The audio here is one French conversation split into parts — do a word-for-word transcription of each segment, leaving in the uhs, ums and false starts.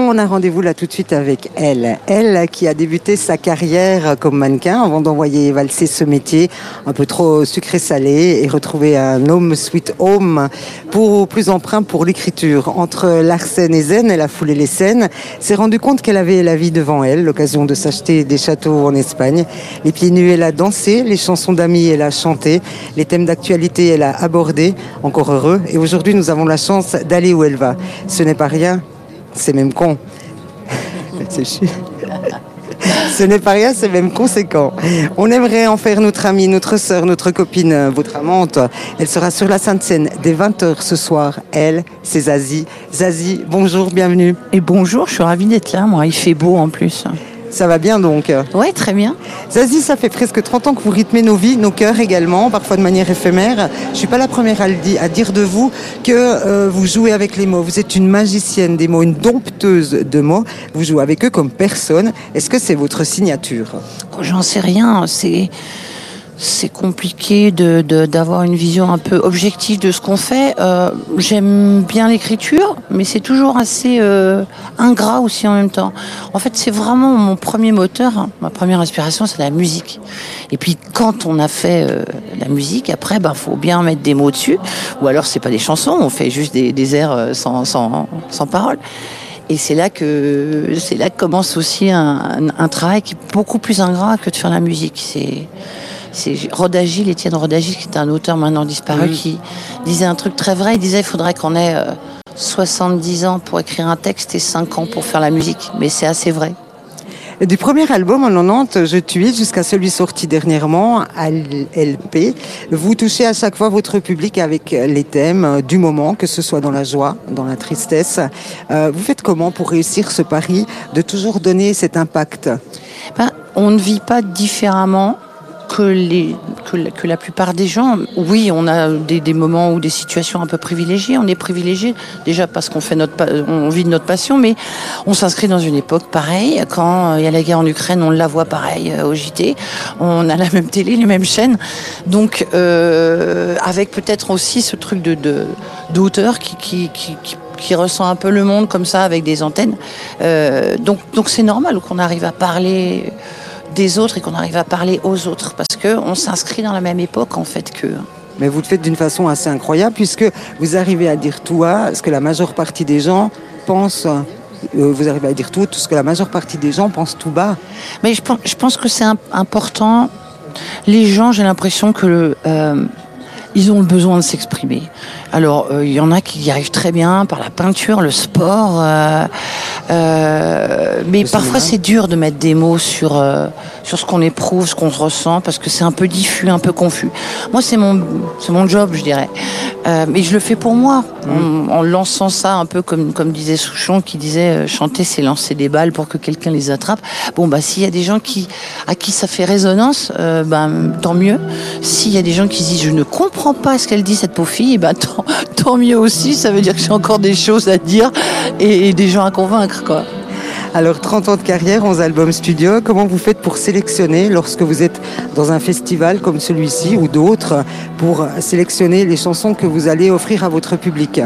on a rendez-vous là tout de suite avec elle. Elle qui a débuté sa carrière comme mannequin avant d'envoyer valser ce métier un peu trop sucré-salé et retrouver un home sweet home pour plus emprunt pour l'écriture. Entre Larsen et Zen, elle a foulé les scènes, s'est rendu compte qu'elle avait la vie devant elle, l'occasion de s'acheter des châteaux en Espagne. Les pieds nus, elle a dansé, les chansons d'amis, elle a chanté, les thèmes d'actualité, elle a abordé, encore heureux. Et aujourd'hui, nous avons la chance d'aller où elle va. Ce n'est pas rien, c'est même con. C'est chiant. Ce n'est pas rien, c'est même conséquent. On aimerait en faire notre amie, notre sœur, notre copine, votre amante. Elle sera sur la Sainte Seine dès vingt heures ce soir. Elle, c'est Zazie. Zazie, bonjour, bienvenue. Et bonjour, je suis ravie d'être là, moi. Il fait beau en plus. Ça va bien donc? Ouais, très bien. Zazie, ça fait presque trente ans que vous rythmez nos vies, nos cœurs également, parfois de manière éphémère. Je ne suis pas la première à, le di- à dire de vous que euh, vous jouez avec les mots. Vous êtes une magicienne des mots, une dompteuse de mots. Vous jouez avec eux comme personne. Est-ce que c'est votre signature? J'en sais rien. C'est, c'est compliqué de, de, d'avoir une vision un peu objective de ce qu'on fait. Euh, j'aime bien l'écriture, mais c'est toujours assez euh, ingrat aussi en même temps. En fait, c'est vraiment mon premier moteur, hein. Ma première inspiration, c'est la musique. Et puis, quand on a fait euh, la musique, après, ben, faut bien mettre des mots dessus. Ou alors, c'est pas des chansons, on fait juste des, des airs sans, sans, sans paroles. Et c'est là que c'est là que commence aussi un, un, un travail qui est beaucoup plus ingrat que de faire la musique. C'est C'est Rod Agile, Étienne Rod Agile, qui est un auteur maintenant disparu, mmh. qui disait un truc très vrai. Il disait qu'il faudrait qu'on ait euh, soixante-dix ans pour écrire un texte et cinq ans pour faire la musique. Mais c'est assez vrai. Du premier album en quatre-vingt-dix, Je tue, jusqu'à celui sorti dernièrement, L P, vous touchez à chaque fois votre public avec les thèmes du moment, que ce soit dans la joie, dans la tristesse. Euh, vous faites comment pour réussir ce pari de toujours donner cet impact? Ben, on ne vit pas différemment que, les, que, la, que la plupart des gens. Oui, on a des, des moments ou des situations un peu privilégiées. On est privilégié déjà parce qu'on fait notre, on vit de notre passion, mais on s'inscrit dans une époque pareille. Quand il y a la guerre en Ukraine, on la voit pareil au J T. On a la même télé, les mêmes chaînes. Donc, euh, avec peut-être aussi ce truc de, de d'auteur qui, qui, qui, qui qui ressent un peu le monde comme ça avec des antennes. Euh, donc, donc c'est normal qu'on arrive à parler des autres et qu'on arrive à parler aux autres parce que on s'inscrit dans la même époque en fait qu'eux. Mais vous le faites d'une façon assez incroyable puisque vous arrivez à dire tout à ce que la majeure partie des gens pensent. Euh, vous arrivez à dire tout, tout ce que la majeure partie des gens pensent tout bas. Mais je pense, je pense que c'est un, important. Les gens, j'ai l'impression que le, euh, ils ont le besoin de s'exprimer. Alors, il euh, y en a qui y arrivent très bien par la peinture, le sport, euh, euh, mais le parfois cinéma. C'est dur de mettre des mots sur euh, sur ce qu'on éprouve, ce qu'on ressent, parce que c'est un peu diffus, un peu confus. Moi, c'est mon c'est mon job, je dirais, euh, mais je le fais pour moi, mmh. en, en lançant ça un peu comme comme disait Souchon, qui disait euh, chanter, c'est lancer des balles pour que quelqu'un les attrape. Bon, bah s'il y a des gens qui à qui ça fait résonance, euh, ben tant mieux. S'il y a des gens qui se disent je ne comprends pas ce qu'elle dit cette pauvre fille, ben tant Tant mieux aussi, ça veut dire que j'ai encore des choses à dire et, et des gens à convaincre, quoi. Alors, trente ans de carrière, onze albums studio, comment vous faites pour sélectionner lorsque vous êtes dans un festival comme celui-ci ou d'autres, pour sélectionner les chansons que vous allez offrir à votre public?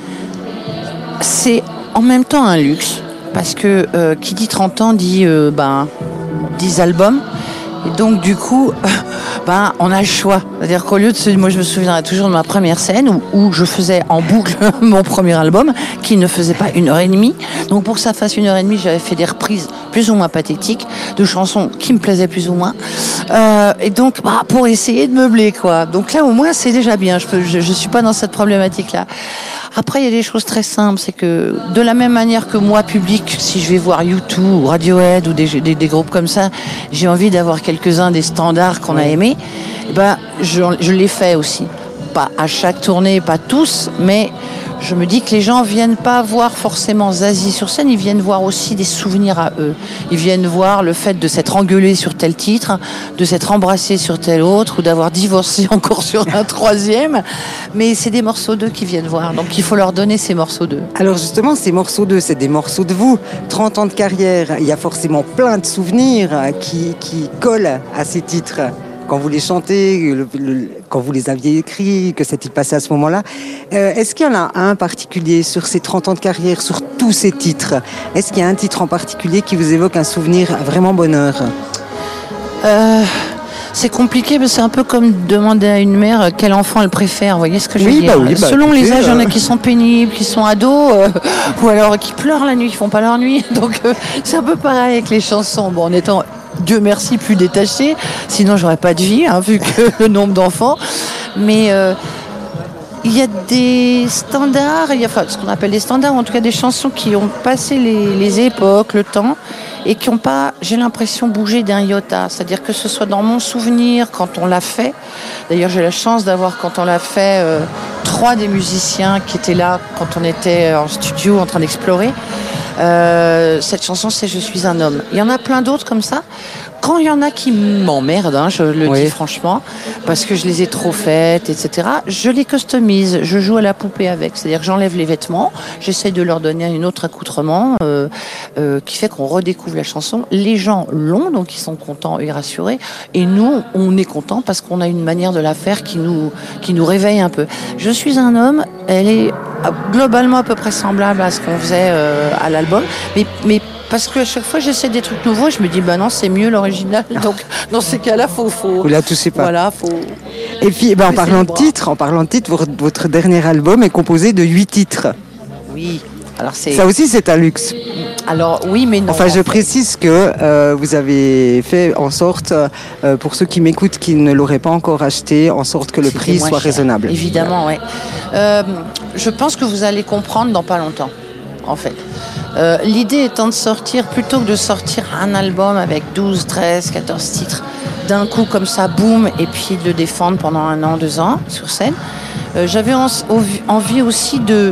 C'est en même temps un luxe, parce que euh, qui dit trente ans dit euh, ben, dix albums. Et donc, du coup, euh, ben, on a le choix. C'est-à-dire qu'au lieu de se... Moi, je me souviendrai toujours de ma première scène où, où je faisais en boucle mon premier album, qui ne faisait pas une heure et demie. Donc, pour que ça fasse une heure et demie, j'avais fait des reprises plus ou moins pathétiques de chansons qui me plaisaient plus ou moins. Euh, et donc, bah, pour essayer de meubler, quoi. Donc là, au moins, c'est déjà bien. Je peux, je, je suis pas dans cette problématique-là. Après, il y a des choses très simples. C'est que, de la même manière que moi, public, si je vais voir U deux ou Radiohead ou des, des, des groupes comme ça, j'ai envie d'avoir quelques-uns des standards qu'on a aimés, ben, je, je les fais aussi. Pas à chaque tournée, pas tous, mais je me dis que les gens viennent pas voir forcément Zazie sur scène, ils viennent voir aussi des souvenirs à eux. Ils viennent voir le fait de s'être engueulé sur tel titre, de s'être embrassé sur tel autre, ou d'avoir divorcé encore sur un troisième. Mais c'est des morceaux d'eux qu'ils viennent voir, donc il faut leur donner ces morceaux d'eux. Alors justement, ces morceaux d'eux, c'est des morceaux de vous. trente ans de carrière, il y a forcément plein de souvenirs qui, qui collent à ces titres. quand vous les chantez, le, le, quand vous les aviez écrits, que s'est-il passé à ce moment-là. Euh, est-ce qu'il y en a un particulier sur ces trente ans de carrière, sur tous ces titres? Est-ce qu'il y a un titre en particulier qui vous évoque un souvenir vraiment bonheur? euh... C'est compliqué, mais c'est un peu comme demander à une mère quel enfant elle préfère. Vous voyez ce que je veux oui, dire? bah oui, bah, Selon écoutez, les âges, il y en a euh... qui sont pénibles, qui sont ados, euh, ou alors qui pleurent la nuit, qui font pas leur nuit. Donc euh, c'est un peu pareil avec les chansons. Bon, en étant, Dieu merci, plus détaché, sinon j'aurais pas de vie, hein, vu que le nombre d'enfants. Mais euh, il y a des standards, il y a enfin, ce qu'on appelle des standards, ou en tout cas des chansons qui ont passé les, les époques, le temps, et qui n'ont pas, j'ai l'impression, bougé d'un iota. C'est-à-dire que ce soit dans mon souvenir quand on l'a fait. D'ailleurs, j'ai la chance d'avoir, quand on l'a fait, euh, trois des musiciens qui étaient là quand on était en studio en train d'explorer. Euh, cette chanson, c'est Je suis un homme. Il y en a plein d'autres comme ça. Quand il y en a qui m'emmerdent, hein, je le oui. dis franchement, parce que je les ai trop faites, et cetera, je les customise, je joue à la poupée avec. C'est-à-dire que j'enlève les vêtements, j'essaie de leur donner un autre accoutrement euh, euh, qui fait qu'on redécouvre la chanson. Les gens l'ont, donc ils sont contents et rassurés. Et nous, on est contents parce qu'on a une manière de la faire qui nous, qui nous réveille un peu. Je suis un homme, elle est globalement à peu près semblable à ce qu'on faisait euh, à l'album, mais, mais parce qu'à chaque fois j'essaie des trucs nouveaux, je me dis bah non c'est mieux l'original, donc dans ces cas-là faut faut vous la touchez pas. Voilà, faut. Et puis bah, en parlant de titres, en parlant de titres, votre dernier album est composé de huit titres. Oui. Alors c'est. Ça aussi c'est un luxe. Alors oui mais non. Enfin je précise que euh, vous avez fait en sorte, euh, pour ceux qui m'écoutent qui ne l'auraient pas encore acheté, en sorte que le C'était prix soit cher. raisonnable. Évidemment, oui. Euh, je pense que vous allez comprendre dans pas longtemps, en fait. Euh, l'idée étant de sortir, plutôt que de sortir un album avec douze, treize, quatorze titres, d'un coup comme ça, boum, et puis de le défendre pendant un an, deux ans sur scène, euh, j'avais en, envie aussi de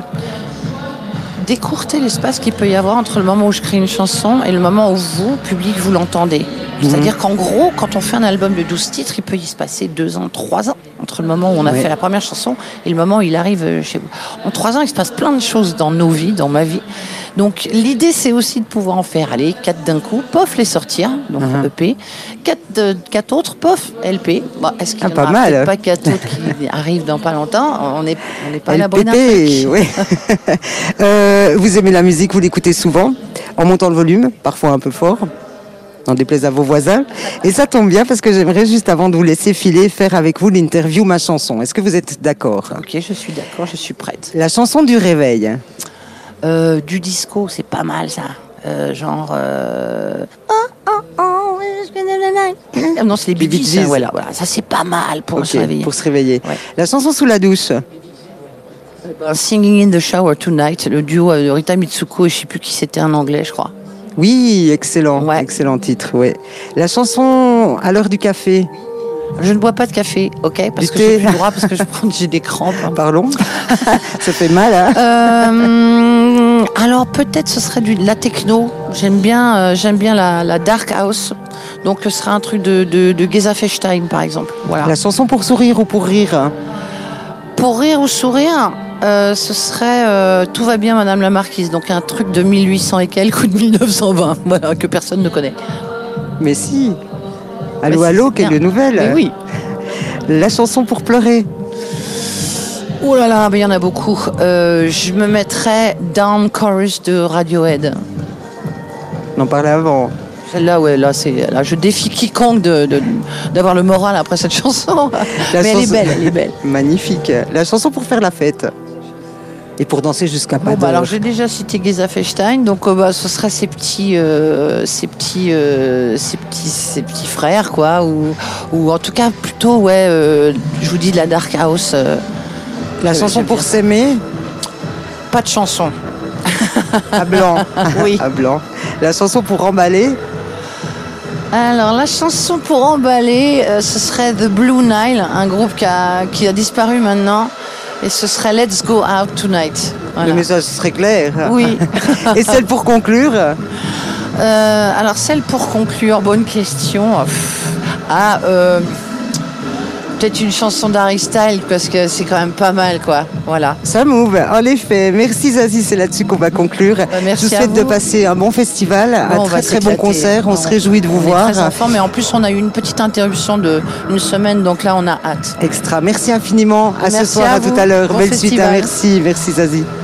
d'écourter l'espace qu'il peut y avoir entre le moment où je crée une chanson et le moment où vous, public, vous l'entendez. C'est-à-dire qu'en gros, quand on fait un album de douze titres, il peut y se passer deux ans, trois ans entre le moment où on a oui. fait la première chanson et le moment où il arrive chez vous. En trois ans, il se passe plein de choses dans nos vies, dans ma vie. Donc l'idée, c'est aussi de pouvoir en faire, allez, quatre d'un coup, pof, les sortir, donc uh-huh. E P, quatre, euh, quatre autres, pof, L P. Bon, est-ce qu'il n'y ah, en a peut-être pas quatre autres qui arrivent dans pas longtemps? On n'est on est pas à la bonne oui. euh, Vous aimez la musique, vous l'écoutez souvent, en montant le volume, parfois un peu fort, n'en déplaise à vos voisins. Et ça tombe bien parce que j'aimerais, juste avant de vous laisser filer, faire avec vous l'interview Ma chanson. Est-ce que vous êtes d'accord? Ok, je suis d'accord, je suis prête. La chanson du réveil. Euh, du disco, c'est pas mal ça. Euh, genre... Euh... Oh, oh, oh, non, c'est les Bee Gees. Hein, voilà, voilà. Ça, c'est pas mal pour okay, se réveiller. Pour se réveiller. Ouais. La chanson sous la douche. Singing in the Shower Tonight, le duo de Rita Mitsuko et je sais plus qui c'était en anglais, je crois. Oui, excellent, ouais. excellent titre, ouais. La chanson À l'heure du café. Je ne bois pas de café, ok, parce du que j'ai plus le droit, parce que je prends, j'ai des crampes. Hein. Pardon. Ça fait mal, hein. Euh, alors peut-être ce serait du, de la techno. J'aime bien, euh, j'aime bien la, la dark house. Donc ce serait un truc de, de, de Geza Fechstein, par exemple. Voilà. La chanson pour sourire ou pour rire? Pour rire ou sourire, euh, ce serait euh, Tout va bien, Madame la Marquise. Donc un truc de mille huit cents et quelques ou de mille neuf cent vingt, voilà, que personne ne connaît. Mais si. Allô, mais allô, quelle nouvelle? Mais oui. La chanson pour pleurer. Oh là là, il y en a beaucoup. Euh, je me mettrais Down Chorus de Radiohead. On en parlait avant. Celle-là, ouais, là, c'est, là, je défie quiconque de, de, d'avoir le moral après cette chanson. La Mais chanson... elle est belle, elle est belle. Magnifique. La chanson pour faire la fête. Et pour danser jusqu'à pas bon, d'heure. Bah alors j'ai déjà cité Geza Fechstein, donc euh, bah, ce sera ses petits, euh, ses petits, euh, ses petits, ses petits frères, quoi, ou, ou en tout cas plutôt, ouais, euh, je vous dis de la dark house. Euh, la euh, chanson pour s'aimer. Pas de chanson. À blanc. Oui. À blanc. La chanson pour emballer. Alors la chanson pour emballer, euh, ce serait The Blue Nile, un groupe qui a, qui a disparu maintenant. Et ce serait Let's Go Out Tonight. Voilà. Le message serait clair. Oui. Et celle pour conclure euh, Alors celle pour conclure, bonne question. Ah, euh, peut-être une chanson d'Harry Styles parce que c'est quand même pas mal, quoi. Voilà. Ça move, en effet. Merci Zazie, c'est là-dessus qu'on va conclure. Bah, merci. Je vous souhaite de passer un bon festival, bon, un très très bon concert. On, on se réjouit de vous on voir. Est très enfant, mais en plus on a eu une petite interruption de une semaine, donc là on a hâte. Extra. Merci infiniment. À merci ce soir, à, à tout à l'heure. Bon Belle festival. suite. Hein, merci, merci Zazie.